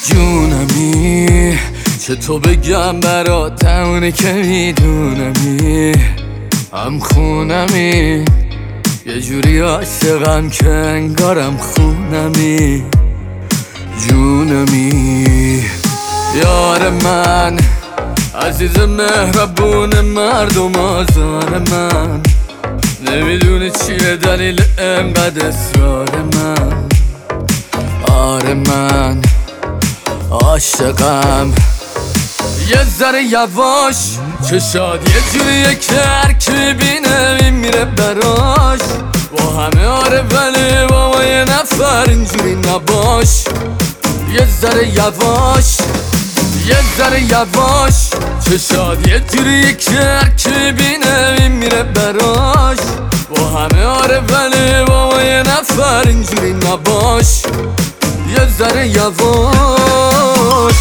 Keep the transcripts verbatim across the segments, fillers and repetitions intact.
جونمی چه تو بگم برات اونه که میدونمی هم خونمی یه جوری عاشقم که انگارم خونمی جونمی یار من عزیز مهربون مردم آزار من نمیدونه چیه دلیل انقدر اصرار من آره من عاشقم یه ذره یواش چشاد یه جوریه که هرکی بینه میمیره براش با همه آره ولی با ما یه نفر اینجوری نباش یه ذره یواش یه ذره یواش چشاد یه جوریه که هرکی بینه میمیره براش با همه آره ولی با ما یه نفر اینجوری نباش یه ذره یواش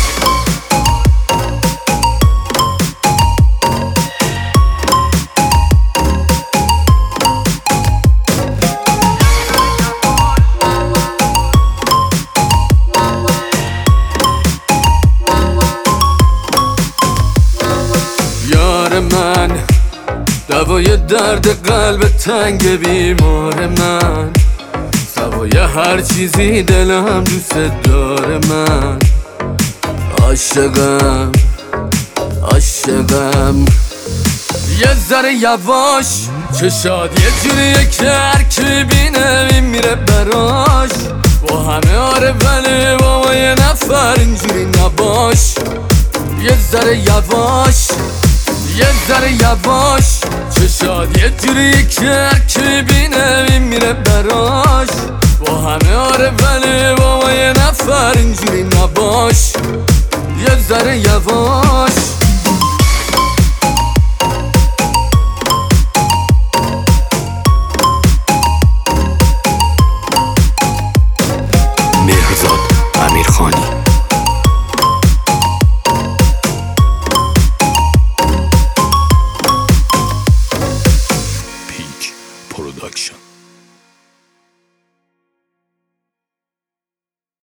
یار من دوای درد قلب تنگ بیمار من سوای هر چیزی دلم دوست داره من عاشقم عاشقم یه ذره یواش چشاد یه جوریه که هرکی بینه میمیره براش با همه آره ولی با ما یه نفر اینجوری نباش یه ذره یواش یه ذره یواش چشاد یه جوریه که هرکی بینه میمیره براش با همه آره ولی با ما یه نفر اینجوری نباش یه ذره یواش